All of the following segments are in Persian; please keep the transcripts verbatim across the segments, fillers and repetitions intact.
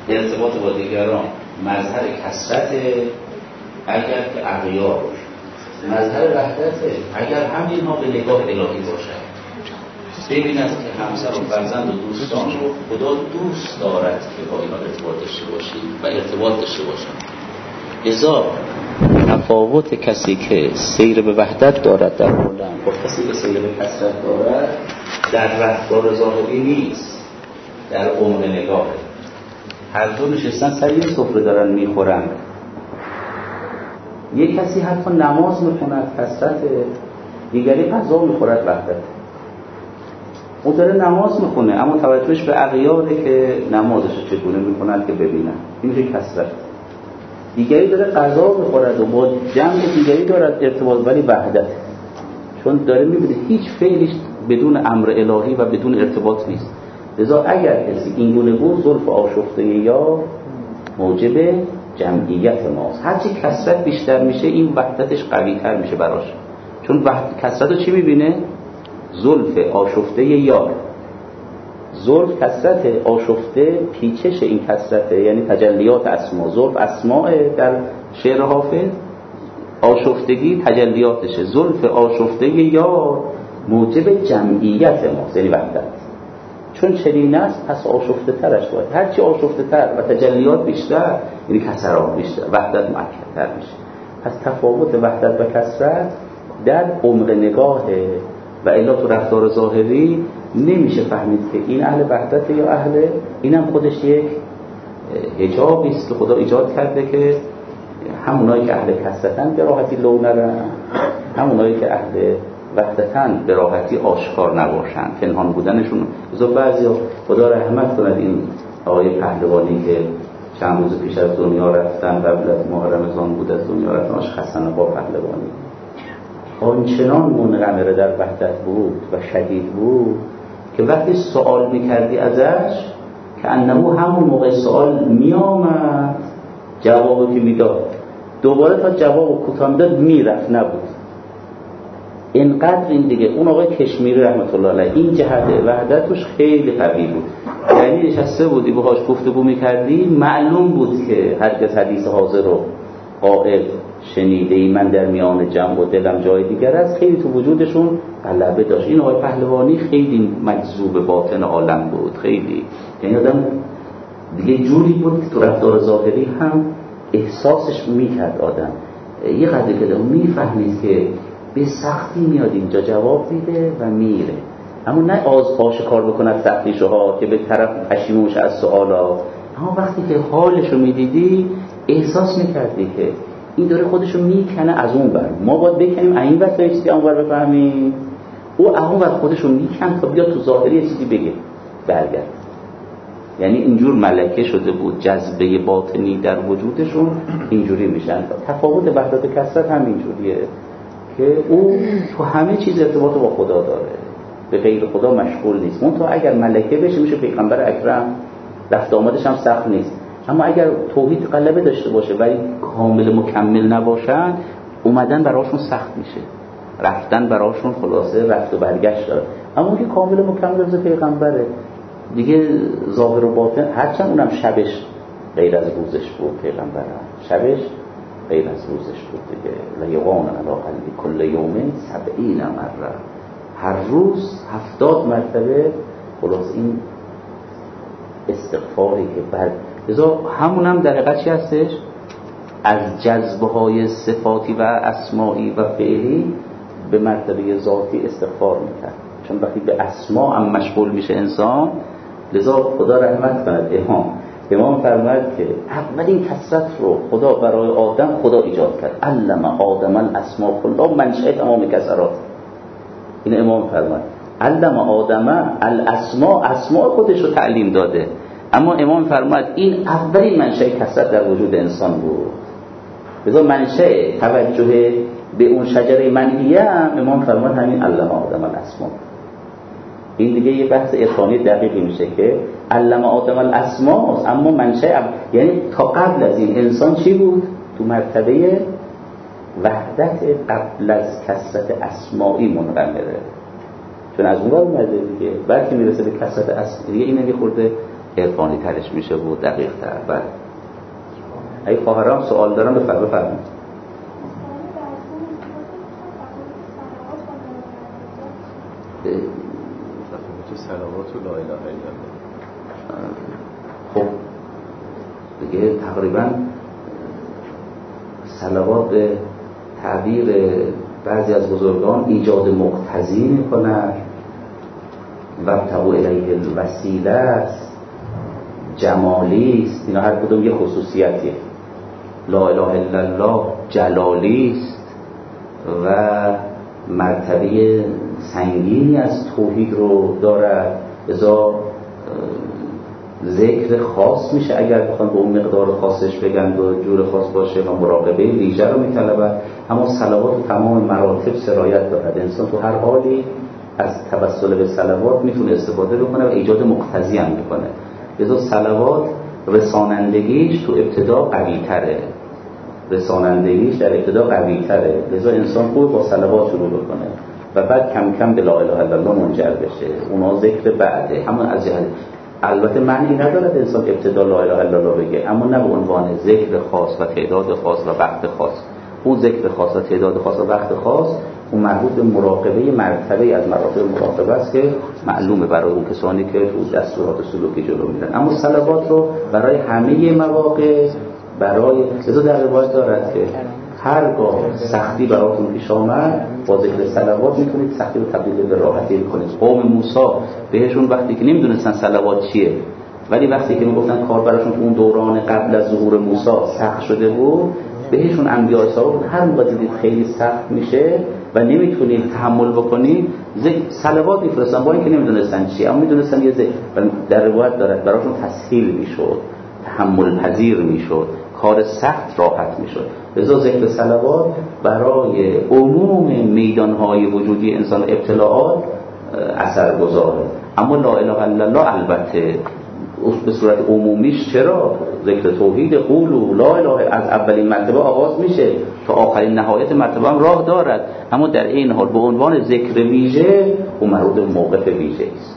ارتباط با دیگران مظهر کثرت اگر که اغیار باشه، مظهر وحدت اگر همین ها به نگاه الهی باشد. ببیند که همسر و فرزند و دوستان رو خدا دوست دارد که با اینا ارتباط داشته باشید و ارتباط داشته باشند. ازا تفاوت کسی که سیر به وحدت دارد در عالم با کسی که سیر به کثرت دارد در رفتار ظاهری نیست، در عمق نگاهه. هر دو نشستن سر یه سفره دارن میخورن. یک کسی حتی نماز میخوند کثرت، دیگری غذا میخورد وحدت. اون داره نماز میخونه اما توجهش به اغیاره که نمازش چگونه میکنند که ببینن، این میشه کثرت. دیگری داره غذا میخورد و با جمع دیگری دارد ارتباط، ولی وحدت، چون داره میبینه هیچ فعلش بدون امر الهی و بدون ارتباط نیست. لذا اگر کسی این گونه بود زلف آشفته یا موجب جمعیت ماست. هرچی کثرت بیشتر میشه این وحدتش قوی تر میشه براش، چون وحدت کثرت رو چی میبینه؟ زلف آشفته یار. زلف کثرت، آشفته پیچش این کثرته، یعنی تجلیات اسما. زلف اسماء در شعر حافظ، آشفتگی تجلیاتشه. زلف آشفته یار موجب جمعیت ماست، یعنی وحدت. چون چنین است پس آشفته ترش باید، هرچی آشفته تر و تجلیات بیشتر یعنی کثرات بیشتر، وحدت مؤکدتر میشه. پس تفاوت وحدت و کثرت در عمق نگاهه و الا تو رفتار ظاهری نمیشه فهمید که این اهل وحدت یا اهل، اینم خودش یک حجابی است که خدا ایجاد کرده که همونایی که اهل کثرتن به راحتی لو نرن، همونایی که اهل وحدتن به راحتی آشکار نباشن، پنهان بودنشون. بذار بعضیا خدا رحمت کند این آقای پهلوانی که چند روز پیش از دنیا رفتن، قبل از ماه رمضان بود از دنیا رفتن، آش حسن با پهلوانی آنچنان منغمره در وحدت بود و شدید بود که وقتی سوال میکردی ازش که انمو همون موقع سوال میامد جوابی که میداد دوباره تا جواب کوتاه میداد میرفت، نبود. اینقدر این دیگه اون آقای کشمیری رحمت الله علیه این جهت وحدتش خیلی قوی بود، یعنی نشسته بودی باهاش گفتگو میکردی معلوم بود که هرگز حدیث حاضر رو قائل شنیده ای من در میان جمع و دلم جای دیگر است، خیلی تو وجودشون غلبه داشت. این آقای پهلوانی خیلی مجذوب باطن عالم بود، خیلی، یعنی آدم دیگه جوری بود که تو رفتار ظاهری هم احساسش میکرد آدم، یه قدری که میفهمید که به سختی میاد اینجا جواب میده و میره، اما نه آز آشکار بکند سختیشو ها که به طرف پشیمونش از سوالا، اما وقتی که حالشو میدیدی احساس میکردی که این داره خودشو میکنه از اون بر، ما باید بکنیم این وقت یه چیزی اون بر بفهمیم، او اون وقت خودشو میکن تا بیاد تو ظاهری یه چیزی بگه برگرد. یعنی اینجور ملکه شده بود، جذبه باطنی در وجودشون اینجوری میشن. تفاوت وحدت و کثرت هم اینجوریه که او تو همه چیز ارتباط با خدا داره، به غیر خدا مشغول نیست. اون تو اگر ملکه بشه میشه پیغمبر اکرم، رفت آمدش هم سخت نیست. اما اگر توحید غلبه داشته باشه ولی کامل مکمل نباشن اومدن براشون سخت میشه، رفتن براشون خلاصه رفت و برگشت داره. اما اون که کامل مکمل از پیغمبره دیگه ظاهر و باطن، هرچند اونم شبش غیر از روزش بود، پیغمبر شبش غیر از روزش بود دیگه. لیقان علی قلبی کل یوم سبعین مره، هر روز هفتاد مرتبه خلاص این استغفاری که بعد لذا همونم در حقیقت چی هستش؟ از جذبه های صفاتی و اسماعی و فعلی به مرتبه ذاتی استغفار میکرد، چون وقتی به اسما هم مشغول میشه انسان. لذا خدا رحمت کند امام امام فرماید که اولین کثرت رو خدا برای آدم خدا ایجاد کرد، علم آدم الاسماء کلها منشأ تمام کثرات. این امام فرماید علم آدم الاسماء، اسماء خودش رو تعلیم داده، اما امام فرماید این اولین منشأ کثرت در وجود انسان بود. لذا منشأ توجه به اون شجره منحیه هم امام فرماید همین علم آدم الاسماء. این دیگه یه بحث عرفانی دقیقی میشه که علم آدم الاسماء، اما منشأ یعنی تا قبل از این انسان چی بود؟ تو مرتبه وحدت قبل از کثرت اسماعی منغمره، چون از اون ور اومده دیگه. بعد که میرسه به کثرت اسماعی دیگه اینم یه خورده عرفانی ترش میشه بود، دقیق تر. بله اگه خواهرام سوال دارم بفرمایید. بفرمایید. تو صلوات و لا اله الا الله. خب دیگه تقریبا صلوات به تعبیر بعضی از بزرگان ایجاد مقتضی میکنن، وابتغوا الیه الوسیله است، جمالی است. اینا هر کدوم یه خصوصیتیه. لا اله الا الله جلالی است و مرتبه سنگینی از توحید رو دارد، لذا ذکر خاص میشه اگر بخوان به اون مقدار خاصش بگن و جور خاص باشه و مراقبه ویژه رو میطلبد. اما صلوات و تمام مراتب سرایت دارد. انسان تو هر حالی از توسل به صلوات میتونه استفاده بکنه و ایجاد مقتضی هم میکنه. لذا صلوات رسانندگیش تو ابتدا قوی تره، رسانندگیش در ابتدا قوی تره. لذا انسان خوب با صلوات شروع بکنه و بعد کم کم به لا اله الا الله منجر بشه. اونا ذکر بعده. همون از جهت البته معنی ندارد انسان ابتدا لا اله الا الله بگه، اما نه به عنوان ذکر خاص و تعداد خاص و وقت خاص. اون ذکر خاص و تعداد خاص و وقت خاص اون مربوط به مراقبه مرتبه از مراتب مراقبه است که معلومه برای اون کسانی که تو دستورات سلوکی جلو میرن. اما صلوات رو برای همه مواقع، برای لذا در روایت دارد که هرگاه سختی براتون پیش آمد با ذکر صلوات میتونید سختی رو تبدیل به راحتی کنید. قوم موسی بهشون وقتی که نمیدونستن صلوات چیه، ولی وقتی که میگفتن کار براشون تو اون دوران قبل از ظهور موسی سخت شده بود، بهشون انبیاء صاحب هر موقع دیدید خیلی سخت میشه و نمیتونید تحمل بکنید ذکر صلوات میفرستن، با اینکه نمیدونستن چی، اما میدونستن یه ذکر در روایت دارد براشون تسهیل میشد، تحمل پذیر میشد، کار سخت راحت میشد. لذا ذکر صلوات برای عموم میدانهای وجودی انسان ابتلاعات اثرگذاره. اما لا اله الا الله البته به صورت عمومیش چرا ذکر توحید قولوا لا اله از اولین مرتبه آغاز میشه تا آخرین نهایت مرتبه هم راه دارد، اما در این حال به عنوان ذکر ویژه و مربوط به موقف ویژه است.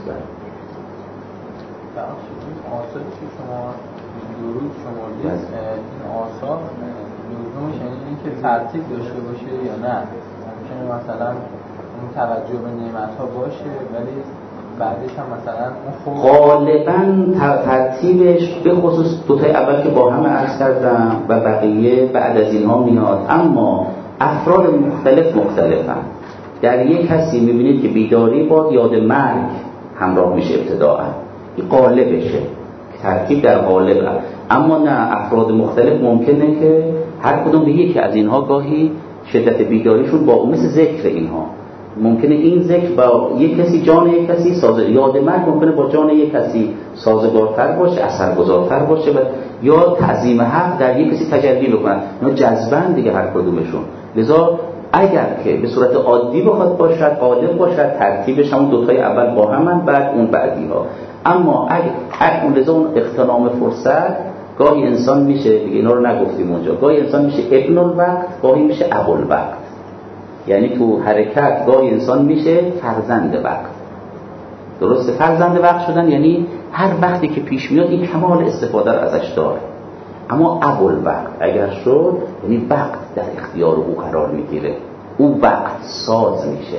درود شمردید این آثار لزومش یعنی که ترتیب داشته باشه یا نه؟ ممکنه مثلا اون توجه به نعمت‌ها باشه ولی بعدش هم مثلا اون غالباً ترتیبش به خصوص دو تای اول که با هم عرض کردم و بقیه بعد از اینها میاد، اما افراد مختلف مختلفن. در یک کسی میبینید که بیداری با یاد مرگ همراه میشه ابتداءً، این غالبشه، ترتیب در غالب هست. اما نه، افراد مختلف ممکنه که هر کدوم به یکی از اینها گاهی شدت بیداریشون با مثل ذکر اینها ممکنه این ذکر با یک کسی جان یک کسی سازه، یاد مرگ ممکنه با جان یک کسی سازگارتر باشه، اثرگذارتر باشه و یا تعظیم حق در یک کسی تجلی بکنن. اینا جذبن دیگه هر کدومشون. لذا اگر که به صورت عادی بخواد باشد، غالب باشد، ترتیبش همون دو تای اول با همن، بعد اون بعدی ها. اما اگر اون لذا اون اغتنام فرصت گاهی انسان میشه دیگه، اینا رو نگفتیم اونجا، گاهی انسان میشه ابن الوقت، گاهی میشه ابو الوقت. یعنی تو حرکت گاهی انسان میشه فرزند وقت. درسته؟ فرزند وقت شدن یعنی هر وقتی که پیش میاد این کمال استفاده رو ازش داره. اما ابو الوقت اگر شد یعنی وقت در اختیار او قرار میگیره، او وقت ساز میشه.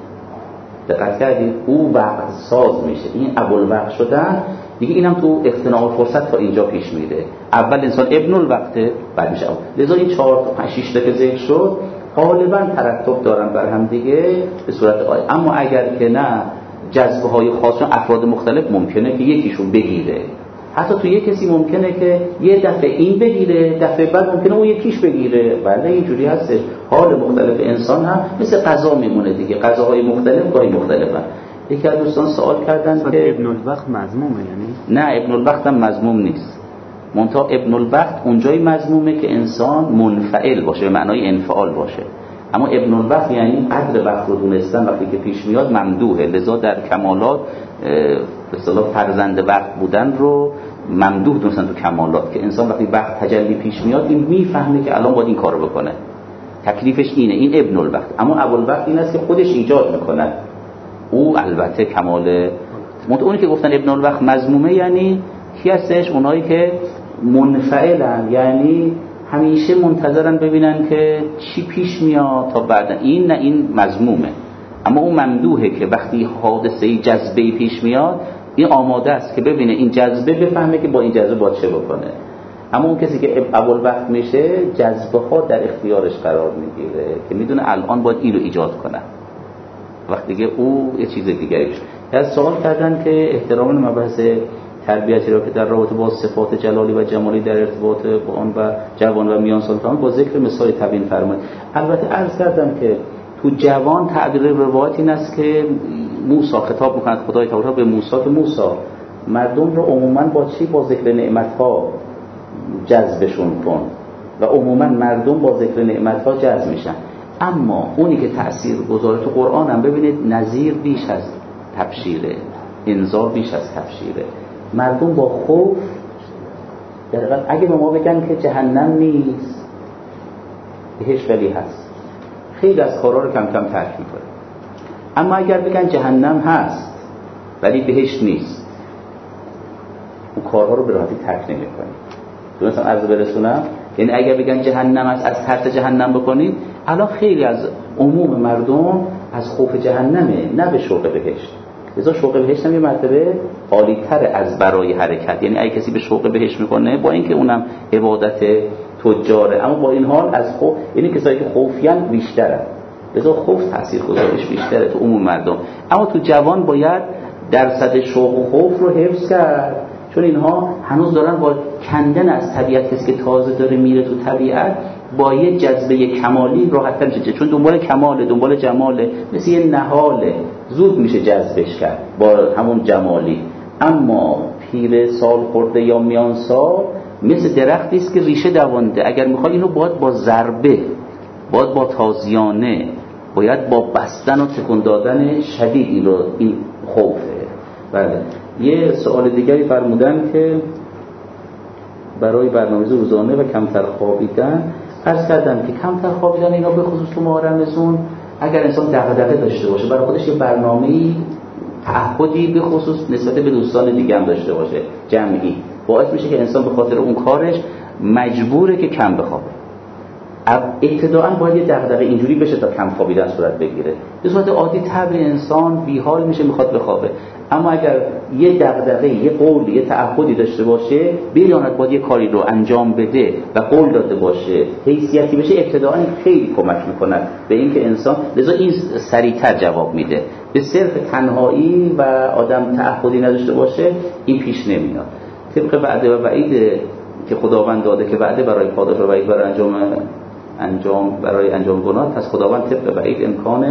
دقت کردید؟ او وقت ساز میشه. این ابو الوقت شدن دیگه اینم تو اغتنام فرصت تا اینجا پیش میره. اول انسان ابن الوقته، بعد میشه ابو. لذا این چهار تا پنج شش تا که ذکر شد غالبا ترتب دارن بر هم دیگه به صورت آیه. اما اگر که نه، جذبه های خاصشون افراد مختلف ممکنه که یکیشون بگیره. حتی تو یک کسی ممکنه که یه دفعه این بگیره، دفعه بعد ممکنه اون یکیش بگیره. بله اینجوری هستش. حال مختلف انسان هم مثل غذا میمونه دیگه، غذاهای مختلف گاهی مختلفن. یکی از دوستان سوال کردن که ابن الوقت مذمومه، یعنی نه، ابن الوقت هم مذموم نیست. منتها ابن الوقت اونجای مذمومه که انسان منفعل باشه، به معنای انفعال باشه. اما ابن الوقت یعنی قدر وقت رو دونستن وقتی که پیش میاد ممدوحه. لذا در کمالات به اصطلاح فرزند وقت بودن رو ممدوح دونستن تو کمالات، که انسان وقتی وقت تجلی پیش میاد این میفهمه که الان باید این کارو بکنه، تکلیفش اینه. این ابن الوقت. اما ابو الوقت این است که خودش ایجاد میکنه. او البته کمال مت اونی که گفتن ابن الوقت مذمومه یعنی کی هستش؟ اونایی که منفعلن، یعنی همیشه منتظرن ببینن که چی پیش میاد تا بعد. این نه، این مذمومه. اما اون ممدوحه که وقتی حادثه جذبه پیش میاد این آماده است که ببینه این جذبه، بفهمه که با این جذبه باید چه بکنه. اما اون کسی که اول وقت میشه جذبه ها در اختیارش قرار میگیره که میدونه الان باید این رو ایجاد کنه، وقتی که او یه چیز دیگری بشه. از سوال کردن که احترام مبحث تربیتی را که در رابطه با صفات جلالی و جمالی در ارتباط با آن و جوان و میان سال با ذکر مثال تبیین فرمایید. البته عرض کردم که تو جوان تعبیر روایت این است که موسی خطاب میکند خدای تعالی به موسی که موسی مردم رو عموما با چی؟ با ذکر نعمت‌ها جذبشون کن و عموما مردم با ذکر نعمت‌ها جذب میشن. اما اونی که تأثیر گذاره تو قرآن هم ببینید نذیر بیش از تبشیره، انذار بیش از تبشیره. مردم با خوف دقیقا اگه به ما بگن که جهنم نیست بهش ولی هست، خیلی از کارها رو کم کم ترک میکنه. اما اگر بگن جهنم هست ولی بهش نیست، اون کارها رو به راحتی ترک نمیکنه. درستم عرض برسونم؟ یعنی اگر بگن جهنم است از ترس جهنم بکنید، الان خیلی از عموم مردم از خوف جهنمه، نه به شوق بهشت. لذا شوق بهشت هم یه مرتبه عالی‌تر از برای حرکت. یعنی اگه کسی به شوق بهشت میکنه با اینکه اونم عبادت تجاره، اما با این حال از خوف، یعنی کسایی که خوفیان بیشتره، لذا خوف تاثیرگذاریش بیشتره تو عموم مردم. اما تو جوان باید درصد شوق و خوف رو حفظ کرد، چون اینها هنوز دارن با کندن از طبیعت. کسی که تازه داره میره تو طبیعت با یه جذبه کمالی راحت‌تر میشه، چون دنبال کماله، دنبال جماله، مثل یه نهاله، زود میشه جذبش کرد با همون جمالی. اما پیر سال خورده یا میان سال مثل درختی است که ریشه دوانده. اگر میخوای اینو باید با ضربه، باید با تازیانه، باید با بستن و تکون دادن شدید این رو، این خوفه. بله. یه سوال دیگری فرمودن که برای برنامه‌ریزی روزانه و کمتر خوابیدن، عرض کردم که کمتر خوابیدن اینا به خصوص تو ماه رمضان، اگر انسان دغدغه داشته باشه برای خودش یه برنامه‌ای، تعهدی به خصوص نسبت به دوستان دیگه هم داشته باشه جمعی، باعث میشه که انسان به خاطر اون کارش مجبوره که کم بخوابه. ابتداءً باید یه دغدغه اینجوری بشه تا کم خوابیدن صورت بگیره. به صورت عادی طبع انسان بیحال میشه، میخواد بخوابه. اما اگر یه دغدغه، یه قول، یه تعهدی داشته باشه، بیاند باید یه کاری رو انجام بده و قول داده باشه، حیثیتی بشه، ابتداءً خیلی کمک میکنه به اینکه انسان، لذا این سریعتر جواب میده. به صرف تنهایی و آدم تعهدی نداشته باشه این پیش نمیاد. طبق وعده و وعید که خداوند داده که وعده برای پاداش و وعید برای انجام انجام برای انجام گناه، پس خداوند طبق وعید امکان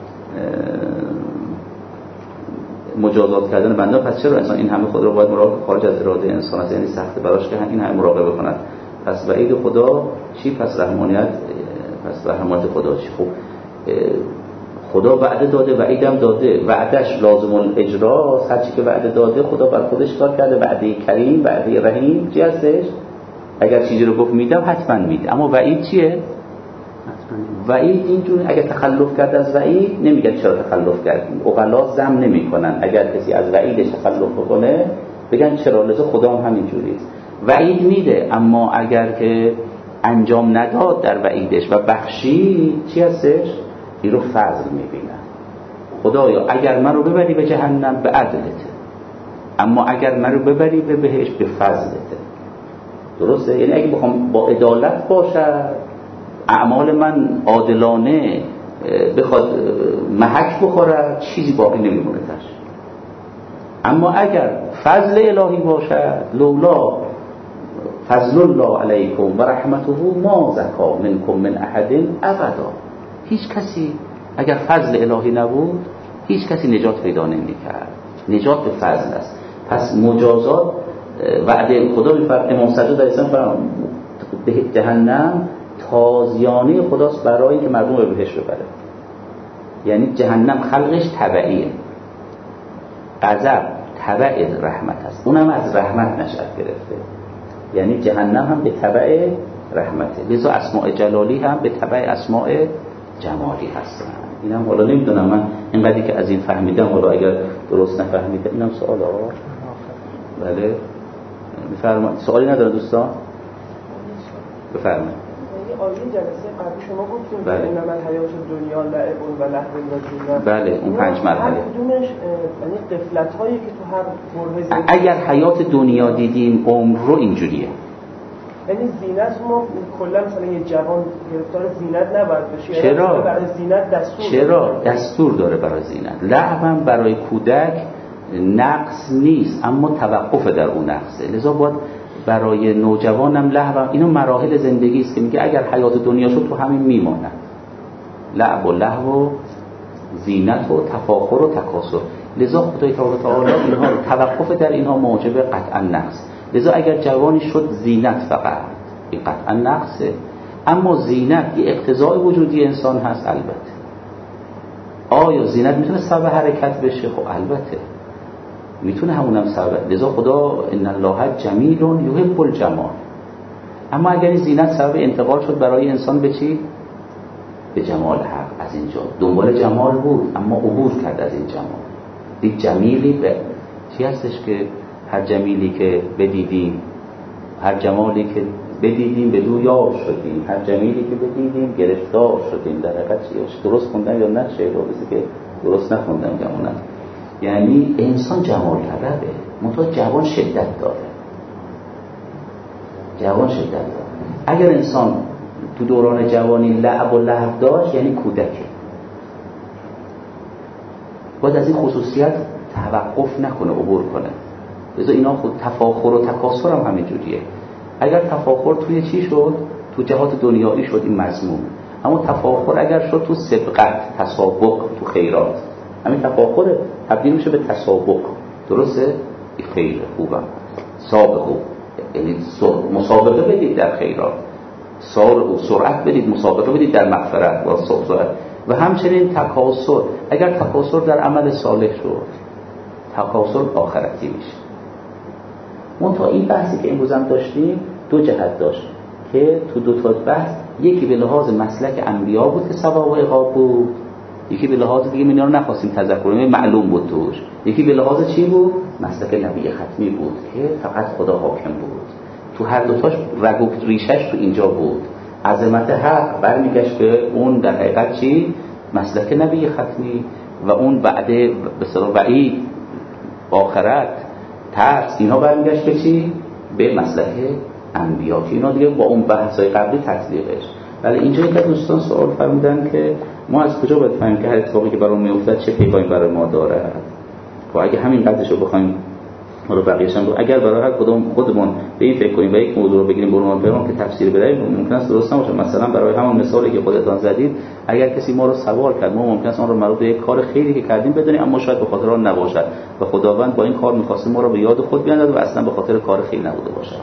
مجازات کردن بنده. پس چرا انسان این همه خود رو باید مراقب خارج از اراده انسان است؟ یعنی سخت براش که این همه مراقبه کند. پس وعید خدا چی؟ پس رحمانیت، پس رحمت خدا چی؟ خب خدا وعده داده، وعیدم داده، وعدش لازم الاجرا، هر چی که وعده داده خدا بر خودش کار کرده. وعده کریم، وعده رحیم چی هستش؟ اگر چیزی رو گفت میدم حتما میده. اما وعید چیه؟ وعید اینجوری اگر تخلف کرد از وعید نمیگن چرا تخلف کردی، عقلا ذم نمیکنن اگر کسی از وعیدش تخلف بکنه، بگن چرا. لذا خدا هم همینجوریه، وعید میده، اما اگر که انجام نداد در وعیدش و بخشی چی هستش؟ این رو فضل میبینن. خدایا اگر من رو ببری به جهنم به عدلته، اما اگر من رو ببری به بهشت به فضلته. درسته؟ یعنی اگه بخوام با عدالت باشد، اعمال من عادلانه بخواد محک بخورد، چیزی باقی نمیمونه تاش. اما اگر فضل الهی باشد، لولا فضل الله علیکم و رحمته ما زکا منکم من احد ابدا، هیچ کسی اگر فضل الهی نبود هیچ کسی نجات پیدا نمی‌کرد. نجات به فضل است. پس مجازات وعده خدا می‌فرماید. امام سجاد علیه السلام به جهنم تازیانه خداست برای که مردم رو بهش ببره. یعنی جهنم خلقش تبعیه، غضب تبع رحمت است، اونم از رحمت نشأت گرفته. یعنی جهنم هم به تبع رحمته، لذا اسماء جلالی هم به تبع اسماء جمالی هستن. اینم حالا نمیدونم من اینقدری که از این فهمیدم، حالا اگر درست نفهمیدم اینم سوال آقا. بله بفرمایید. سوالی نداره دوستان؟ بفرمایید. آیه جلسه قبلی شما گفتیم بله. که انما الحیات الدنیا لعب و لهو و زینت. بله اون پنج مرحله. هر کدومش یعنی قفلت هایی که تو هر برهه زندگی. اگر حیات دنیا دیدیم عمر رو اینجوریه. یعنی زینت ما کلا مثلا یه جوان گرفتار زینت نباید بشه. چرا؟ برای زینت دستور چرا؟ داره. دستور داره برای زینت. لعب هم برای کودک نقص نیست اما توقف در اون نقصه. لذا باید برای نوجوانم لهو، اینو مراحل زندگی است که میگه اگر حیات دنیا شد تو همین میماند. لعب و لهو و زینت و تفاخر و تکاسل. لذا خدای تعالی اینها توقف در اینها موجب قطعا نقص. لذا اگر جوانی شد زینت فقط این قطعا نقصه، اما زینت یه اقتضای وجودی انسان هست. البته آیا زینت میتونه سبب حرکت بشه؟ خب البته میتونه همونم سبب. لذا خدا ان الله جمیل یحب الجمال. اما اگر این زینت سبب انتقال شد برای انسان به چی؟ به جمال حق. از اینجا دنبال جمال بود اما عبور کرد از این جمال. دید جمیلی به چی هستش که هر جمیلی که بدیدیم، هر جمالی که بدیدیم به دو یار شدیم، هر جمیلی که بدیدیم گرفتار شدیم. در حقیقت درست خوندم یا نه؟ شعر رو بسی که درست نخوندم گمونم. یعنی انسان جمال طلبه، منتها جوان شدت داره. جوان شدت داره. اگر انسان تو دوران جوانی لعب و لهو داشت یعنی کودکه، باید از این خصوصیت توقف نکنه، عبور کنه. لذا اینا خود تفاخر و تکاسل هم همین جوریه. اگر تفاخر توی چی شد؟ تو جهات دنیایی شد این مذموم. اما تفاخر اگر شد تو سبقت، تسابق، تو خیرات، همین تفاخر تبدیل میشه به تسابق. درسته؟ این خیر خوبم سابقو، یعنی مسابقه بدید در خیرات، سارعو سرعت بدید، مسابقه بدید در مغفرت و سرعت. و همچنین تکاسل، اگر تکاسل در عمل صالح شد تکاسل آخرتی میشه. منتها این بحثی که امروز هم داشتیم دو جهت داشت که تو دو تا بحث، یکی به لحاظ مسلک انبیا بود که ثواب و عقاب بود، یکی به لحاظ دیگه اینا رو نخواستیم تذکر کنیم معلوم بود توش، یکی به لحاظ چی بود؟ مسلک نبی ختمی بود که فقط خدا حاکم بود. تو هر دو تاش رگ و ریشش تو اینجا بود. عظمت حق برمیگشت به اون در حقیقت چی؟ مسلک نبی ختمی و اون بعده به صلاح وعید، آخرت، ترس، اینا برمیگشت به چی؟ به مسلک انبیا که اینا دیگه با اون بحثای قبلی تطبیقش. ولی اینجا یک دوستان سوال فرمودن که ما از کجا باید فهمیم که هر اتفاقی که برام میافتاد چه پیغامی برای ما داره؟ و اگه همین قدرشو بخوایم ما رو بقیه‌اش هم اگر برای هر کدوم خودمون به این فکر کنیم و یک موضوع رو بگیریم به عنوان پیغام که تفسیر بدیم، ممکن است درست نباشه. مثلا برای همون مثالی که خودتون زدید، اگر کسی ما رو سوال کرد، ما ممکن است اون رو مربوط به یک کار خیری که کردیم بدونیم اما شاید به خاطر آن نباشد و خداوند با این کار می‌خواسته ما رو به یاد خود بیاندازه و اصلا به خاطر کار خیر نبوده باشه.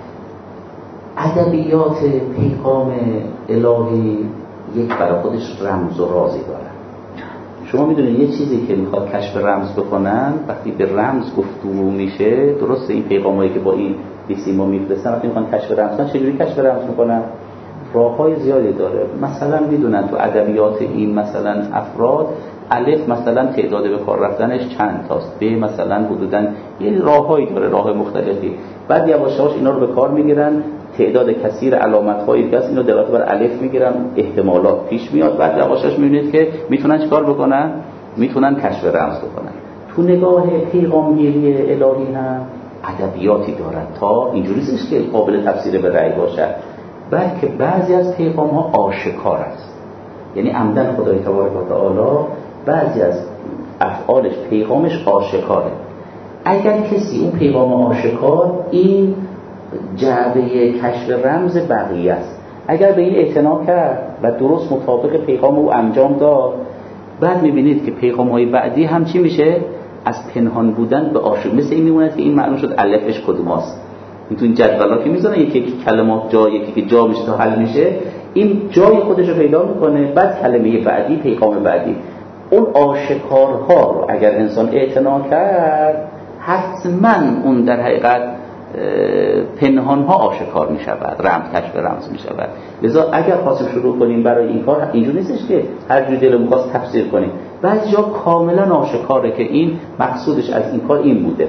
ادبیات پیغام الهی یک برای خودش رمز و رازی داره. شما میدونید یه چیزی که میخواد کشف رمز بکنن، وقتی به رمز گفتگو میشه، درسته این پیغامایی که با این بیسیما میفرستن وقتی میخوان کشف رمز کنن، چجوری کشف رمز میکنن؟ راههای زیادی داره. مثلا میدونن تو ادبیات این مثلا افراد الف مثلا تعداد به کار رفتنش چند تاست، ب مثلا حدوداً یه راههایی داره، راه مختلفی. بعد یواش یواش اینا رو به کار میگیرن، تعداد کثیر علامت‌هایی که هست اینو دلالت بر الف میگیرن، احتمالات پیش میاد. بعد یواش یواش میبینید که میتونن چیکار بکنن؟ میتونن کشف رمز بکنن. تو نگاه پیغامگیری الهی هم ادبیاتی دارن تا اینجوری نیست که قابل تفسیر به رأی باشه، بلکه بعضی از پیغام‌ها آشکار است. یعنی عمدن خدای تبارک و تعالی بعضی از افعالش پیغامش آشکاره. اگر کسی اون پیغام آشکار این جعبه کشف رمز بقیه است، اگر به این اعتنا کرد و درست مطابق پیغام او انجام داد، بعد میبینید که پیغام‌های بعدی هم چی میشه؟ از پنهان بودن به آشکار. مثل این میمونه که این معلوم شد الفش کدوماست. این تو این جدولا که میذارن یکی یکی کلمات جا یکی که جا میشه تا حل میشه، این جای خودش رو پیدا میکنه. بعد کلمه بعدی، پیغام بعدی، اون آشکارها رو اگر انسان اعتنا کرد، حتما اون در حقیقت پنهانها آشکار می شود، رمز کشف رمز می شود. لذا اگر خواستیم شروع کنیم برای این کار، اینجور نیستش که هر جوری دلمون خواست تفسیر کنیم. بعضی جا کاملا آشکاره که این مقصودش از این کار این بوده.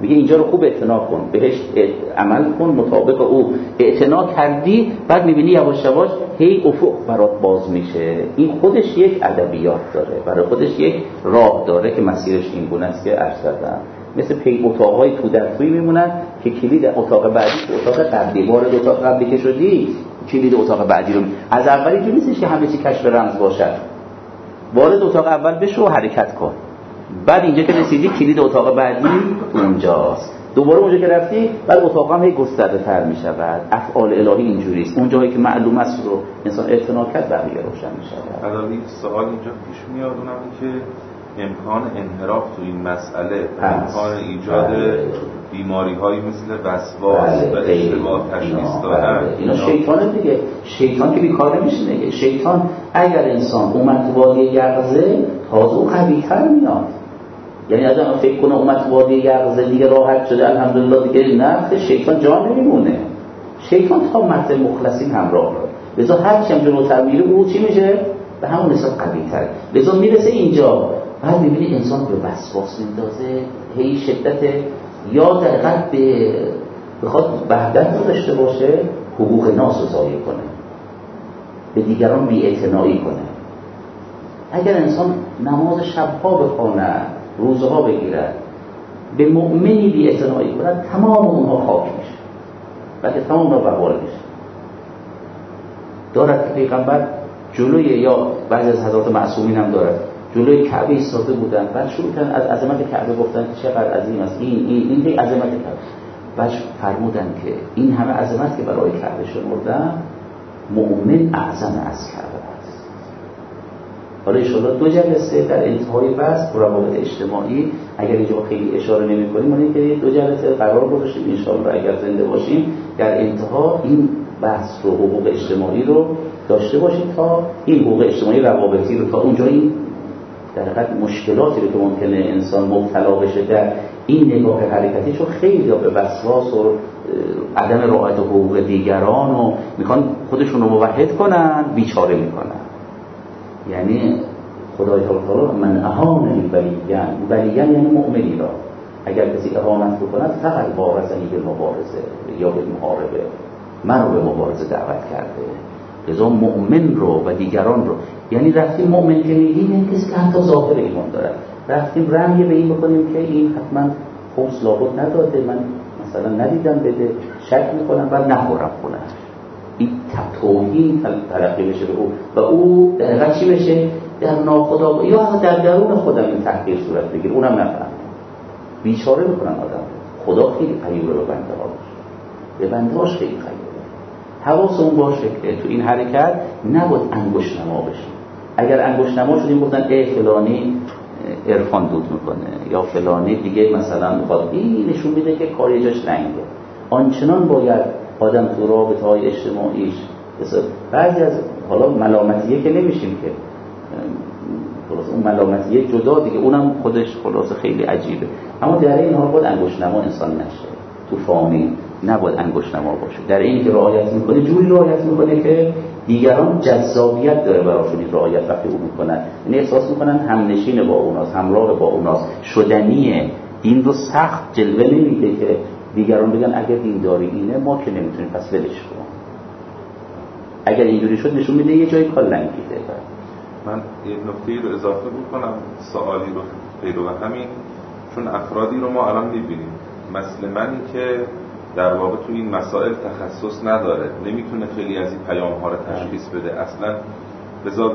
میگه اینجا رو خوب اعتنا کن، بهش عمل کن، مطابق او اعتنا کردی، بعد میبینی یواش یواش هی افق برات باز میشه. این خودش یک ادبیات داره، برای خودش یک راه داره که مسیرش این گونه است که عرض کردم. مثل پی اتاقای تو در توی میمونن که کلید اتاق بعدی تو اتاق قبلی، وارد اتاق قبلی که شدی کلید اتاق بعدی رو از اولی جو نیستش که همه چی کشف رمز باشد. وارد اتاق اول بشو و حرکت کن، بعد اینجا که رسیدی کلید اتاق بعدی اونجاست، دوباره اونجا که رفتی بعد اتاق هم هی گسترده تر می شود. افعال الهی اینجوری است، اون جایی که معلوم است رو انسان اعتنا کرد بقیه روشن می شود. حالا یک سوال اینجا پیش میاد، اونم که امکان انحراف تو این مسئله، امکان ایجاد بیماری هایی مثل وسواس و اشتباه تشخیص دادن، اینا شیطانه دیگه. شیطان که بیکار نمیشه دیگه. شیطان اگر انسان اومد تو وادی یقظه تازه او قوی تر میاد. یعنی از اون فکر کنه اومد تو وادی یقظه دیگه راحت شده الحمدلله دیگه، نه، شیطان جا نمیمونه. شیطان تا مت مخلصین همراه داره، لذا هر چی هم جلوتر میره او چی میشه؟ به همون حساب قوی تر. لذا میرسه اینجا بعد میبینی انسان به وسواس میندازه، هی شدت یا در قلب بخواد وحدت رو داشته باشه، حقوق ناس رو ضایع کنه، به دیگران بی‌اعتنایی کنه. اگر انسان نماز شبها بخونه، روزها بگیرد، به مؤمنی بی‌اعتنایی کنه، تمام اونها خاک میشه، بلکه تمام اونها وبال میشه. دارد که پیغمبر جلوی، یا بعضی از حضرات معصومین هم دارد، جلوی کعبه ایستاده بودن، بعد شروع کردن از عظمت کعبه گفتن چقدر عظیم است این این این این عظمت کعبه. بعد فرمودن که این همه عظمت که برای کعبه شمردن، مؤمن اعظم از کعبه است. حالا ان شاءالله دو جلسه در انتهای بحث روابط اجتماعی، اگر اینجا خیلی اشاره نمی‌کنیم، ما که دو جلسه قرار گذاشتیم ان شاءالله اگر زنده باشیم در انتها این بحث رو، حقوق اجتماعی رو داشته باشیم، تا این حقوق اجتماعی روابطی رو، تا اونجایی در حقیقت مشکلاتی رو که ممکنه انسان مبتلا بشه در این نگاه حرکتی، چون خیلی به وسواس و عدم رعایت حقوق دیگران و میخوان خودشون رو موحد کنن، بیچاره میکنن. یعنی خدای تعالی من اهان ولیان، ولیان یعنی مؤمنی را اگر کسی اهانت بکند فقط بارزنی به مبارزه یا به محاربه، من رو به مبارزه دعوت کرده. لذا مؤمن رو و دیگران رو، یعنی رفتیم مؤمن که میگیم این کسی که حتی ظاهر ایمان داره، رفتیم رمی به این بکنیم که این حتما خمس لابد نداده، من مثلا ندیدم بده، شک میکنم بعد نخورم خونه، این توهین تلقی بشه به او و او در چی بشه؟ در ناخودآگاه یا در درون خودم این تحقیر صورت بگیره، اونم نفهم، بیچاره میکنن آدم. خدا خیلی غیور به بنده هاش، به بنده هاش خیلی غیور. حواسمون باشه که تو این حرکت نباید انگشت نما بشیم. اگر انگشت نما شدیم گفتن ای فلانی عرفان دود میکنه یا فلانی دیگه مثلا میخواد، این نشون میده که کاری جاش لنگه. آنچنان باید آدم تو رابطه‌های اجتماعیش، بعضی از حالا ملامتیه که نمیشیم که خلاص اون ملامتیه جدا دیگه، اونم خودش خلاص خیلی عجیبه، اما در این حال باید انگشت نما انسان نشه. تو فامیل نباید انگشت نما باشه، در اینی که رعایت میکنه جوری رعایت میکنه که دیگران جذابیت داره براشون این رعایت وقتی او میکنن، یعنی احساس میکنن همنشین با اوناست، همراه با اوناست، شدنیه. دین رو سخت جلوه نمیده که دیگران بگن اگر دینداری اینه ما که نمیتونیم پس ولش کنیم. اگر اینجوری شد نشون میده یه جای کار لنگیده. من یه نکته رو اضافه بکنم، سوالی رو پیرو همین، چون افرادی رو ما الان میبینیم مثل منی که در واقع تو این مسائل تخصص نداره، نمیتونه خیلی از این پیام ها رو تشخیص بده اصلا. لذا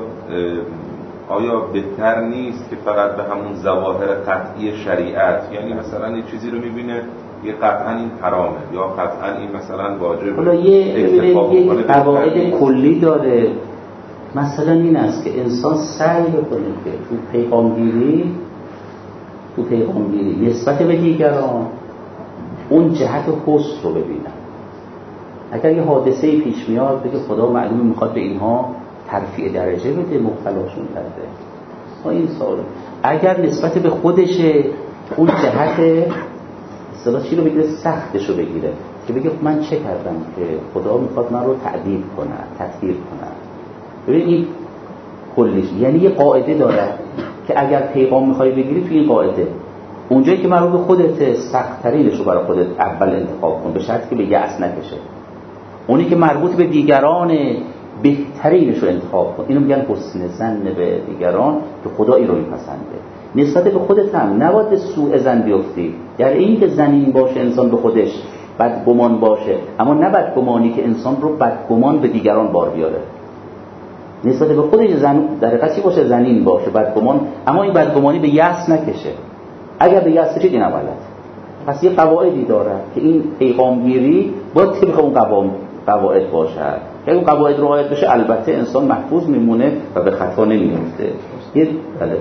آیا بهتر نیست که فقط به همون ظواهر قطعی شریعت، یعنی مثلا یه چیزی رو میبینه یه قطعا این حرامه یا قطعا این مثلا واجبه، حالا یه قواعد کلی داره، مثلا این است که انسان سعی بکنه که تو پیغامگیری تو پیغامگیری نسبت به دیگران اون جهت حسن رو ببینن. اگر یه حادثه پیش میاد بگه خدا معلومه میخواد به اینها ترفیع درجه بده، مبتلاشون کرده، ها این سوال. اگر نسبت به خودشه اون جهت اصطلاح چی رو بگیره؟ سختش رو بگیره که بگه من چه کردم که خدا میخواد من رو تعذیب کنه، تطهیر کنه. ببین این کلیش، یعنی یه قاعده داره که اگر پیغام میخوای بگیری تو این قاعده اونجایی که مربوط به خودت سخت‌ترینش رو برای خودت اول انتخاب کن، به شرطی که به یأس نکشه. اونی که مربوط به دیگران بهترینش رو انتخاب کن. اینو میگن حسن ظن به دیگران که خدا این رو میپسنده. نسبت به خودت هم نباید به سوء ظن بیفتی. در این که ظنین باشه انسان به خودش، بدگمان باشه، اما نه بدگمانی که انسان رو بدگمان به دیگران بار بیاره. نسبت به خودش زن در حقیقت چی باشه؟ ظنین باشه، بدگمان، اما این بدگمانی به یأس نکشه. اگر به یأس کشید این غلط. پس یه قواعدی داره که این پیغام گیری باید طبق اون قواعد قواعد باشه. که اون قواعد رعایت بشه البته انسان محفوظ میمونه و به خطا نمیفته. یه بله. این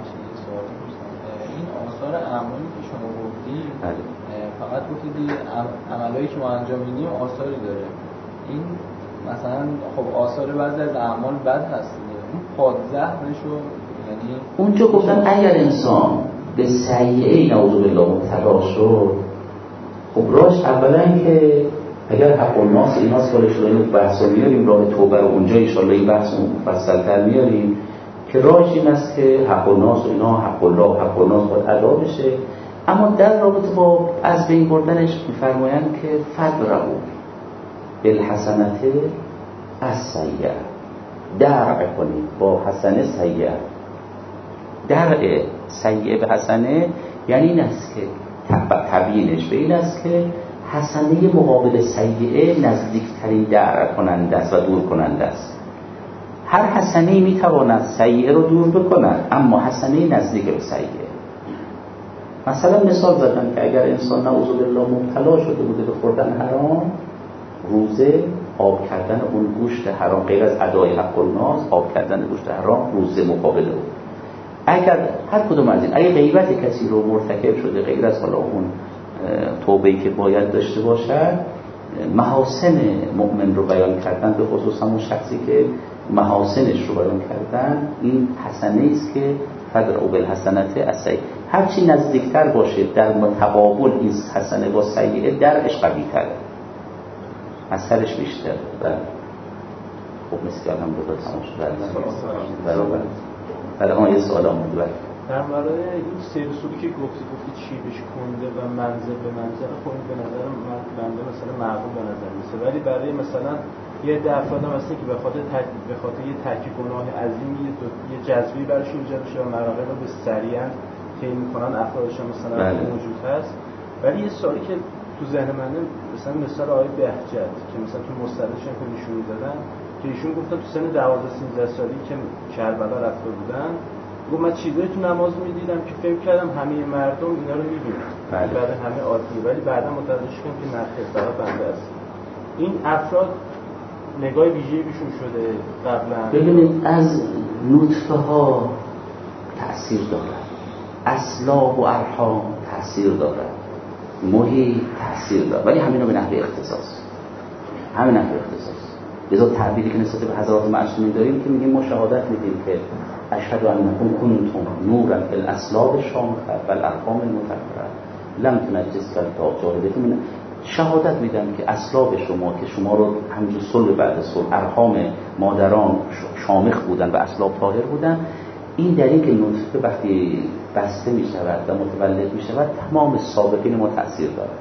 آثار اعمالی که شما گفتید بله. فقط گفتید عملایی که ما انجام میدیم آثاری داره. این مثلا خب آثار بعضی از اعمال بد هست. اون پادزهرش رو یعنی اونجا گفتن اگر انسان به سیئه نعوذ بالله مبتلا شد، خب راش اولا که اگر حق الناس ایناس کارش رو اینو بحث رو میاریم راه توبه رو اونجا انشالله این بحث رو مفصل‌تر میاریم که راش این است که حق الناس و اینا حق الله و حق الناس باید ادا بشه. اما در رابطه با از بین بردنش میفرمایند که فدرعوا بالحسنة السیئة، درع کنید با حسنه سیئه. درع سیئه به حسنه یعنی این است که تبیینش به این است که حسنه مقابل سیئه نزدیکترین درع کننده است و دور کننده است. هر حسنه میتواند سیئه رو دور بکند، اما حسنه نزدیک به سیئه. مثلا مثال زدن که اگر انسان نعوذ بالله مبتلا شده بوده به خوردن حرام، روزه آب کردن اون گوشت حرام غیر از ادای حق الناس، آب کردن گوشت حرام روزه مقابل اون. اگر هر کدوم از این اگه غیبت کسی رو مرتکب شده غیر از حالا اون توبه‌ای که باید داشته باشد، محاسن مؤمن رو بیان کردن، به خصوص همون شخصی که محاسنش رو بیان کردن، این حسنه است که فدرعوا بالحسنة السیئة. هرچی نزدیکتر باشه در تقابل این حسنه با سیئه درش قوی تره، اثرش بیشتر. بله خب مثل که الان بذار تمام شد. برابر برای آن یه سوال آمد. بله در مورد این سیر سوری که گفتی گفتی چی بهش کنده و منزل به منزل خود به نظر من بنده مثلا معقول به نظر میسه، ولی برای مثلا یه عده افراد هم هستن که به خاطر تک... به خاطر یه ترک گناه عظیمی یه, دو... یه جذبی براشون ایجاد میشه و مراحل رو به سریعا طی میکنن، افرادش هم مثلا بله. موجود هست. ولی یه سوالی که تو ذهن منه مثلا مثال آقای بهجت که مثلا تو مستندش هم نشون میدادن که ایشون گفتن تو سن دوازده سیزده سالی که کربلا رفته بودن، گفت من چیزایی تو نماز میدیدم که فکر کردم همه مردم اینا رو میبینن، بله. بعد همه عادیه، ولی بعدا متوجه شدم که نخیر فقط بنده است. این افراد نگاه ویژه‌ای بهشون شده قبلا. ببینید از نطفه ها تأثیر دارد، اسلاب و ارحام تأثیر دارد، محیط تأثیر دارد، ولی همینا به نحو اختصاص، همین نحو اختصاص. لذا تعبیری که نسبت به حضرات معصومین داریم که میگیم ما شهادت میدیم که اشهد انکم کنتم نورا فی الاسلاب الشامخه و الارحام المطهره لم تنجس کالطاغ جاهدتم. شهادت میدم که اسلاب شما که شما رو همینجور صلب بعد صلب ارحام مادران شامخ بودن و اسلاب طاهر بودن، این در این که نطفه وقتی بسته میشود و متولد میشود تمام سابقین ما تأثیر داره،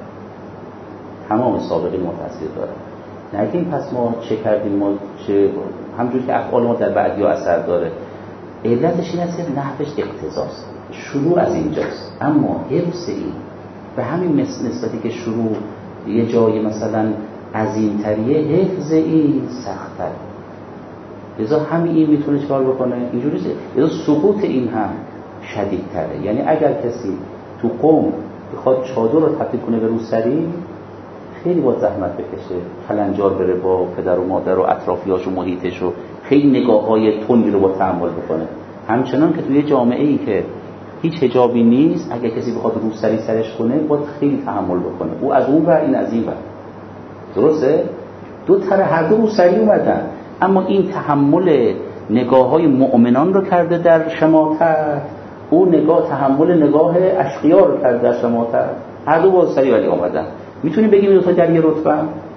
تمام سابقین ما تأثیر داره. نگیم پس ما چه کردیم، ما چه همونجور که افعال ما در بعدی ها اثر داره. علتش این است که نحوش اقتضاست، شروع از اینجاست، اما حفظ این به همین نسبتی که شروع یه جایی مثلا عظیم‌تریه، حفظ این سخت‌تر. لذا همین این میتونه چکار بکنه اینجوریه. لذا سقوط این هم شدیدتره. یعنی اگر کسی تو قوم بخواد چادر رو تبدیل کنه به روسری، خیلی باید زحمت بکشه، کلنجار بره با پدر و مادر و اطرافیاش و محیطش و خیلی نگاه‌های تندی رو با تحمل بکنه. همچنان که توی جامعه‌ای که هیچ حجابی نیست، اگر کسی بخواد روسری سرش کنه باید خیلی تحمل بکنه، او از اون ور این از این ور. درسته؟ دو طرف هر دو روسری اومدن، اما این تحمل نگاه‌های مؤمنان رو کرده در شماتت، او نگاه تحمل نگاه اشقیا رو کرده در شماتت. هر دو با روسری ولی اومدن. میتونیم بگیم دو تا در یه رتبه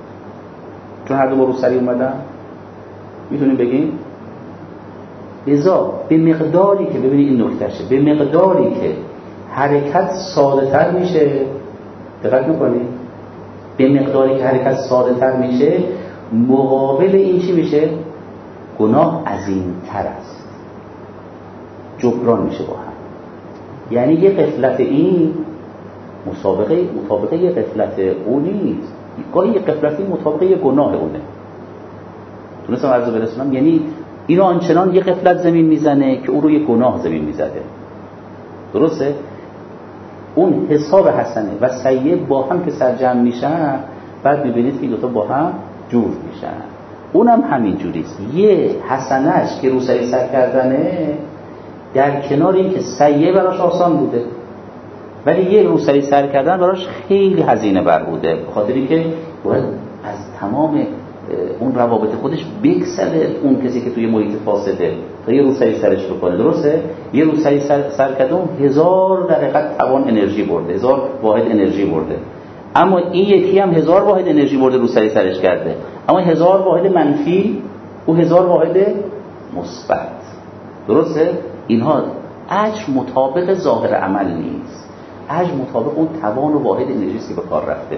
چون هر دو با روسری اومدن؟ میتونیم بگیم؟ لذا به مقداری که ببینید این نکتهشه، به مقداری که حرکت ساده تر میشه. دقت میکنید به مقداری که حرکت ساده تر میشه مقابل این چی میشه؟ گناه عظیم‌تر است، جبران میشه با هم. یعنی یه غفلت این مسابقه مطابقه یه غفلت اون نیست، گاهی یه غفلتی مطابقه یه گناه اونه. تونستم عرض برسونم؟ یعنی اینو آنچنان یه غفلت زمین میزنه که اون رو یه گناه زمین میزده. درسته؟ اون حساب حسنه و سیئه با هم که سرجم میشن بعد میبینید که این دوتا با هم جور میشن. اونم همین جوریست. یه حسنش که رو سری سر کردنه در کنار این که سیئه براش آسان بوده، ولی یه رو سری سر کردن براش خیلی هزینه بر بوده، به خاطر اینکه باید از تمام اون روابط خودش بگسله اون کسی که توی محیط فاسده تا یه روسری سرش بکنه. درسته؟ یه روسری سر, سر کرده اون هزار در حقیقت توان انرژی برده، هزار واحد انرژی برده. اما این یکی هم هزار واحد انرژی برده روسری سرش کرده، اما هزار واحد منفی و هزار واحد مثبت. درسته؟ اینها اجر مطابق ظاهر عمل نیست، اجر مطابق اون توان و واحد انرژی که به کار رفته.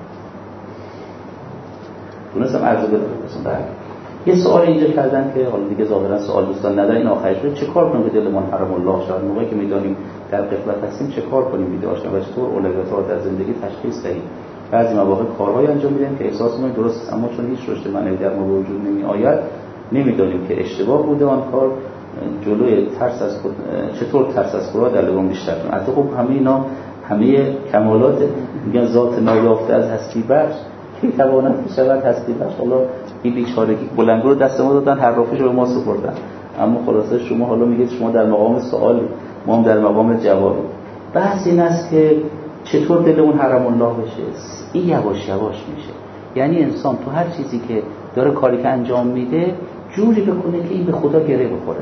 تونستم عرض بدم؟ یه سوال اینجا کردن که حالا دیگه ظاهرا سوال دوستان ندارن، این آخرش رو چه کار کنیم که دلمان حرم الله شد؟ موقعی که میدانیم در غفلت هستیم چه کار کنیم بیدار باشیم و چطور اولویت‌ها رو در زندگی تشخیص دهیم؟ بعضی مواقع کارهای انجام میدیم که احساس می‌کنیم درست است، اما چون هیچ رشد معنوی در ما وجود نمی‌آید نمی‌دانیم که اشتباه بوده آن کار. جلوی ترس از خود، چطور ترس از خدا در لبام بیشتر کنیم؟ البته خب همه اینا همه کمالات میگن ذات نایافته از هستی بخش کی تواند شود هستی بخش. حالا این بیچارگی بلندگو رو دست ما دادن، حرافش رو به ما سپردن، اما خلاصه شما حالا میگید شما در مقام سوال، ما هم در مقام جواب. بحث این است که چطور دلمون حرم الله بشه. این یواش یواش میشه، یعنی انسان تو هر چیزی که داره کاری که انجام میده جوری بکنه که این به خدا گره بخوره.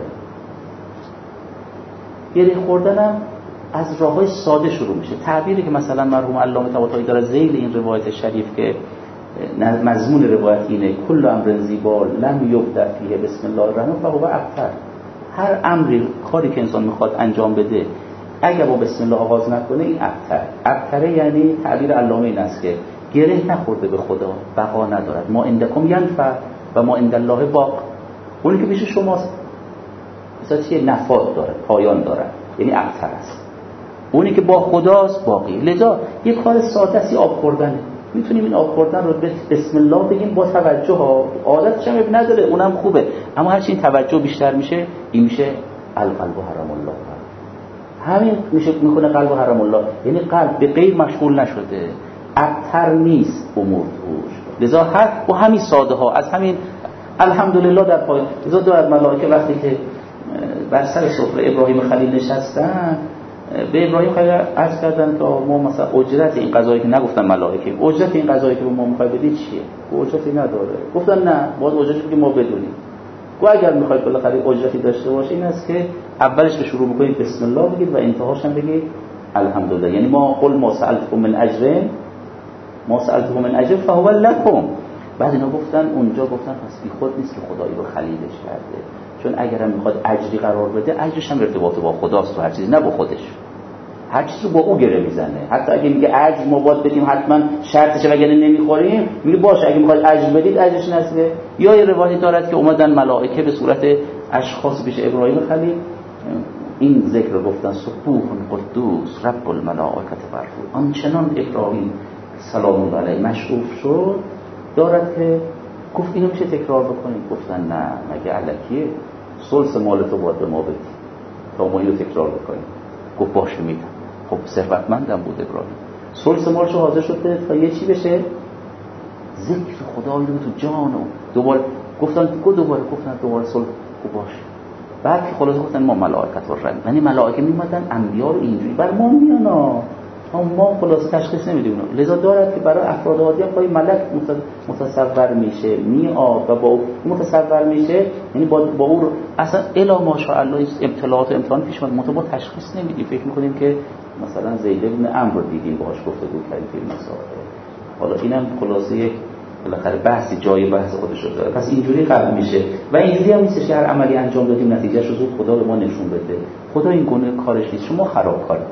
گره خوردنم از راههای ساده شروع میشه. تعبیری که مثلا مرحوم علامه طباطبایی داره ذیل این روایت شریف که مضمون روایت اینه کل امر زیبا لم یبدأ فیه بسم الله الرحمن فهو ابتر. هر امری کاری که انسان میخواد انجام بده اگر با بسم الله آغاز نکنه این ابتر. ابتره یعنی تعبیر علامه این است که گره نخورده به خدا، بقا ندارد. ما عندکم ینفع و ما عند الله باق. اونی که پیش شماست مثلا چیه؟ نفاد داره، پایان داره، یعنی ابتر است. اونی که با خداست باقی. لذا یک کار ساده است آب خوردنه. میتونیم این آب خوردن رو به بسم الله بگیم با توجه ها، عادتش هم نداره اونم خوبه، اما هرچی این توجه بیشتر میشه این میشه القلب و حرم الله. همین میشه میکنه قلب و حرم الله، یعنی قلب به غیر مشغول نشده، ابتر نیست امور توش. لذا هر و همین ساده ها از همین الحمدلله در پایان. لذا دو از ملائکه وقتی که بر سر سفره ابراهیم خلیل نشستن به ابراهیم خلیل عرض کردن تا ما مثلا اجرت این قضایی که نگفتن ملائکه، اجرت این قضایی که ما میخوای بدی چیه؟ اجرتی نداره. گفتن نه، باید اجرتی که ما بدونیم. گو اگر میخواید بالاخره اجرتی داشته باشه این است که اولش به شروع بکنید بسم الله بگید و انتهاش هم بگید الحمدلله. یعنی ما قل ما سألتكم من اجر ما سألتكم من اجر فهو لكم. بعد اینا گفتن اونجا گفتن پس بی خود نیست که خدایی رو خلیلش کرده، چون اگرم میخواد اجری قرار بده اجرش هم ارتباط با خداست و هر چیزی، نه با خودش. هر چیزی رو با او گره میزنه. حتی اگه میگه اجر ما باید بدیم حتما شرطشه وگرنه نمیخوریم، میگه باشه اگه میخواد اجر بدید اجرش نصیبه. یا یه روایتی دارد که اومدن ملائکه به صورت اشخاص پیش ابراهیم خلیل این ذکر رو گفتن سبوح قدوس رب الملائکه برفو. آنچنان ابراهیم سلام علیه مشعوف شد دارد که گفت اینو میشه تکرار بکنیم. گفتن نه مگه علکیه، ثلث مال تو باید به ما بدی تا ما اینو تکرار بکنیم. گفت باشه میدم. خب ثروتمندم بود ابراهیم، ثلث مالشو حاضر شده تا یه چی بشه؟ ذکر خدای رو تو جانو. دوباره گفتن کو دوباره گفتن دوباره ثلث. گفت باشه. بعد که خلاص گفتن ما ملائکت رو رد، یعنی ملائکه میمدن انبیا رو اینجوری بر ما میانا، ما خلاص تشخیص نمیدیم. لذا دارد که برای افراد عادی هم پای ملک متصور میشه میاد و با او متصور میشه، یعنی با, با او اصلا الا ماشاءالله ابتلاات و امتحان پیش میاد، ما تشخیص نمیدیم. فکر میکنیم که مثلا زید بن عمرو رو دیدیم باهاش گفتگو کردیم توی مسائل. حالا اینم خلاصه یک بالاخره بحثی جای بحث خودش رو داره. پس اینجوری قبل میشه و اینجوری هم نیست که هر عملی انجام دادیم نتیجهش رو زود خدا به ما نشون بده. خدا این گونه کارش نیست، شما خرابکاری.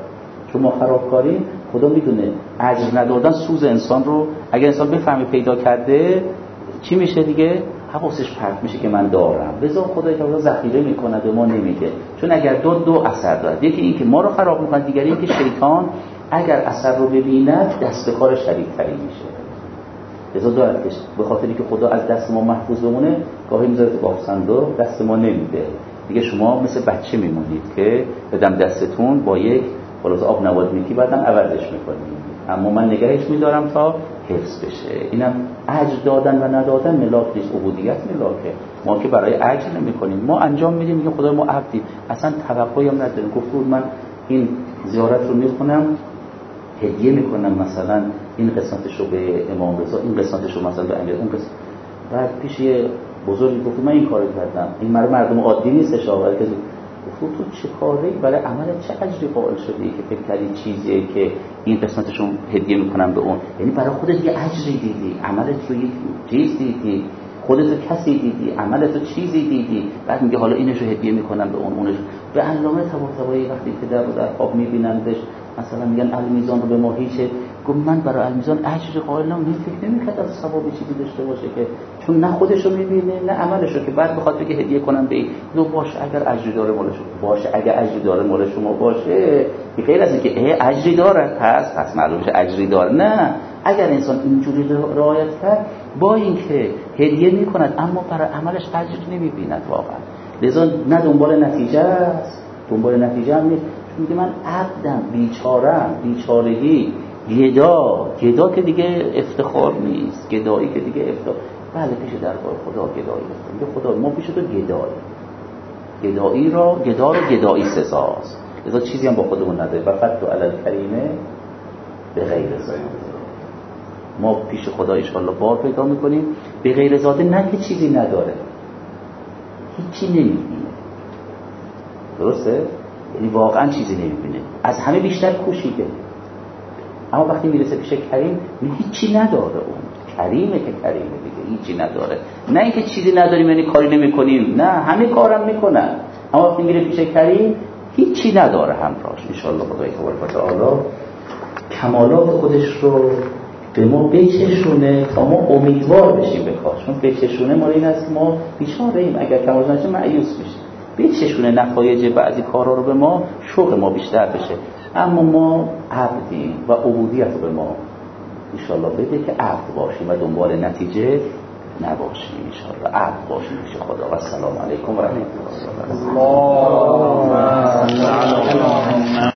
چون ما خرابکاریم. خدا میدونه اجر ندادن سوز انسان رو اگر انسان بفهمه پیدا کرده چی میشه دیگه، حواسش پرت میشه که من دارم. لذا خدای تعالی ذخیره میکنه به ما نمیده، چون اگر دو دو اثر داره، یکی این که ما رو خراب میکنه، دیگری این که شیطان اگر اثر رو ببیند دست به کار شدیدتری میشه. لذا دارد که به خاطری که خدا از دست ما محفوظ بمونه گاهی میذاره تو باف صندوق دست ما نمیده دیگه. شما مثل بچه میمونید که بدم دستتون با یک خلاص آب نبات میکی بعدم عوضش میکنید، اما من نگهش میدارم تا حفظ بشه. اینم اجر دادن و ندادن ملاک نیست، عبودیت ملاکه. ما که برای اجر نمیکنیم، ما انجام میدیم، میگیم خدای ما عبدی، اصلا توقعی هم نداریم. گفت بود من این زیارت رو میخونم هدیه میکنم، مثلا این قسمتش رو به امام رضا، این قسمتش رو مثلا به امیر، اون قسمت. بعد پیش یه بزرگی گفت من این کارو کردم، این مرد مردم عادی نیست شاور که گفت تو چه کاری برای عملت چه اجری قائل شدی که فکر کردی چیزیه که این قسمتش رو هدیه میکنم به اون؟ یعنی برای خودت یه اجری دیدی، عملت رو یه چیز دیدی، خودت رو کسی دیدی، عملت رو چیزی دیدی، بعد میگه حالا اینش رو هدیه میکنم به اون، اونش. به علامه طباطبایی وقتی که در در خواب میبینندش مثلا میگن المیزان رو به ما هیچه، گفت من برای المیزان اجر قائل نمیشم، فکر نمی‌کردم ثوابی چیزی داشته باشه که، چون نه خودش رو میبینه نه عملش رو، که بعد بخواد بگه هدیه کنم به این. دو باشه اگر اجری داره مال شما باشه، اگر اجری داره مال شما باشه، که غیر از اینکه اه اجری داره پس پس معلوم میشه اجری داره. نه، اگر انسان اینجوری رعایت کرد با اینکه هدیه میکند اما برای عملش اجر نمیبیند واقعا. لذا نه دنبال نتیجه است، دنبال نتیجه هم نیست. میگه من عبدم، بیچارم، بیچارگی، گدا. گدا که دیگه افتخار نیست، گدایی که دیگه افتخار. بله پیش دربار خدا گدایی است. میگه خدا ما پیش تو گدایی، گدایی را گدا رو گدایی سزاست. لذا چیزی هم با خودمون نداره. وفت علی الکریمه به غیر زاده. ما پیش خدا ان شاءالله بار پیدا میکنیم به غیر زاده، نه که چیزی نداره، هیچی نمیبینه. درسته؟ یعنی واقعا چیزی نمیبینه، از همه بیشتر کوشیده، اما وقتی میرسه پیش کریم هیچی نداره. اون کریمه که کریمه دیگه، هیچی نداره. نه اینکه چیزی نداریم یعنی کاری نمیکنیم، نه همه کارم میکنن، اما وقتی میره پیش کریم هیچی نداره همراهش. ان شاء الله خدای تبارک و تعالی کمالات خودش رو به ما بچشونه تا ما امیدوار بشیم به کارش. چون بچشونه ما این است که ما بیچاره ایم، اگر کمالات نشه مایوس میشیم. بچشونه نتایج بعضی کارا رو به ما، شوق ما بیشتر بشه. اما ما عبدیم و عبودیت رو به ما انشالله بده که عبد باشیم و دنبال نتیجه نباشیم. انشالله عبد باشیم پیش خدا. و السلام علیکم و رحمت الله.